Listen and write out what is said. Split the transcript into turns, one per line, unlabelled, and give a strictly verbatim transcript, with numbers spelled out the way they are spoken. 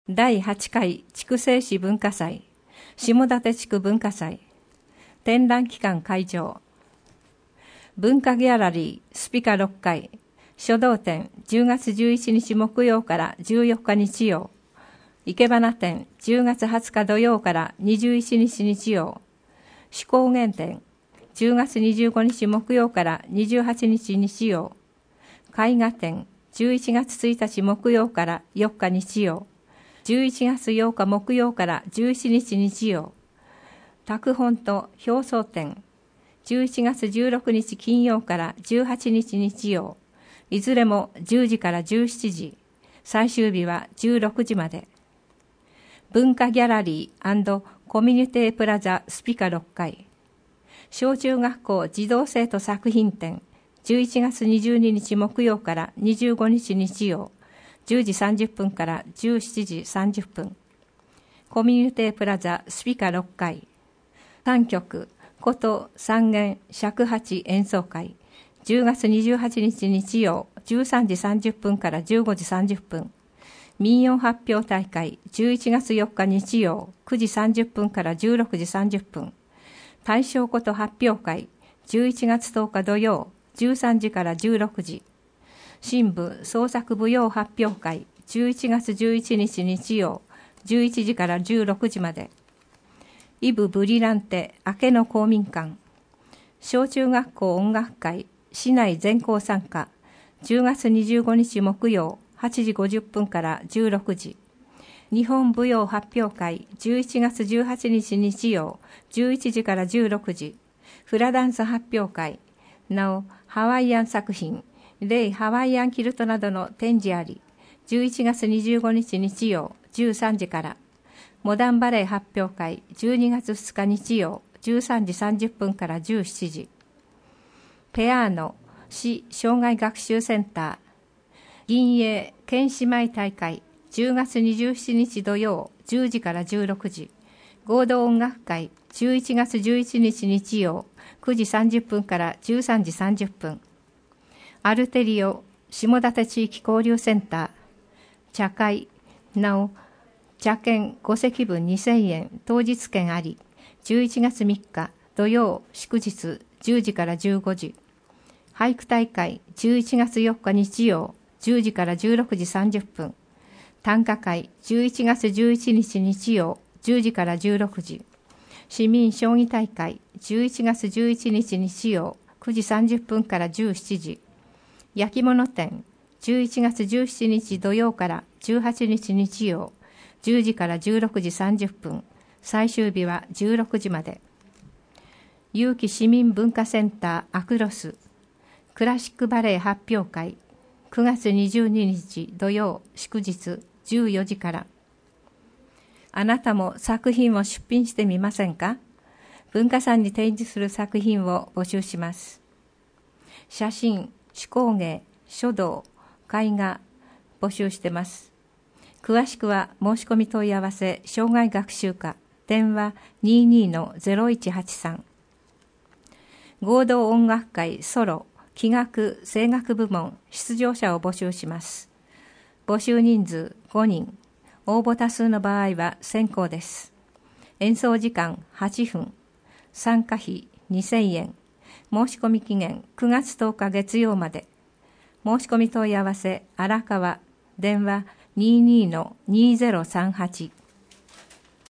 だいはちかい筑西市文化祭、下館地区文化祭、展覧期間会場、文化ギャラリースピカろっかい、書道展じゅうがつじゅういちにち木曜からじゅうよっか日曜、生け花展じゅうがつはつか土曜からにじゅういちにち日曜、手工芸展じゅうがつにじゅうごにち木曜からにじゅうはちにち日曜、絵画展じゅういちがつついたち木曜からよっか日曜、じゅういちがつようか木曜からじゅういちにち日曜、拓本と表装展じゅういちがつじゅうろくにち金曜からじゅうはちにち日曜、いずれもじゅうじからじゅうしちじ、最終日はじゅうろくじまで。文化ギャラリー&コミュニティプラザスピカろっかい、小中学校児童生徒作品展じゅういちがつにじゅうににち木曜からにじゅうごにち日曜、じゅうじさんじゅっぷんからじゅうしちじさんじゅっぷん、コミュニティプラザスピカろっかい、さんきょく琴三弦尺八演奏会じゅうがつにじゅうはちにち日曜じゅうさんじさんじゅっぷんからじゅうごじさんじゅっぷん、民謡発表大会じゅういちがつよっか日曜くじさんじゅっぷんからじゅうろくじさんじゅっぷん、大正琴発表会じゅういちがつとおか土曜じゅうさんじからじゅうろくじ、新部創作舞踊発表会じゅういちがつじゅういちにち日曜じゅういちじからじゅうろくじまで、イブブリランテ明けの公民館、小中学校音楽会市内全校参加じゅうがつにじゅうごにち木曜はちじごじゅっぷんからじゅうろくじ、日本舞踊発表会じゅういちがつじゅうはちにち日曜じゅういちじからじゅうろくじ、フラダンス発表会、なおハワイアン作品レイハワイアンキルトなどの展示あり、じゅういちがつにじゅうごにち日曜じゅうさんじから、モダンバレエ発表会じゅうにがつふつか日曜じゅうさんじさんじゅっぷんからじゅうしちじ、ペアーノ市障害学習センター銀英県姉妹大会じゅうがつにじゅうしちにち土曜じゅうじからじゅうろくじ、合同音楽会じゅういちがつじゅういちにち日曜くじさんじゅっぷんからじゅうさんじさんじゅっぷん、アルテリオ下館地域交流センター茶会、なお茶券ごせきぶんにせんえん当日券あり、じゅういちがつみっか土曜祝日じゅうじからじゅうごじ、俳句大会じゅういちがつよっか日曜じゅうじからじゅうろくじさんじゅっぷん、短歌会じゅういちがつじゅういちにち日曜じゅうじからじゅうろくじ、市民将棋大会じゅういちがつじゅういちにち日曜くじさんじゅっぷんからじゅうしちじ、焼き物展じゅういちがつじゅうしちにち土曜からじゅうはちにち日曜じゅうじからじゅうろくじさんじゅっぷん、最終日はじゅうろくじまで。有機市民文化センターアクロスクラシックバレエ発表会くがつにじゅうににち土曜祝日じゅうよじから。あなたも作品を出品してみませんか？文化祭に展示する作品を募集します。写真、手工芸、書道、絵画募集してます。詳しくは申し込み問い合わせ障害学習課電話 にじゅうにのゼロいちはちさん、合同音楽会ソロ器楽声楽部門出場者を募集します。募集人数ごにん、応募多数の場合は先行です。演奏時間はちふん、参加費にせんえん、申し込み期限くがつとおか月曜まで。申し込み問い合わせ荒川電話 にじゅうにのにゼロさんはち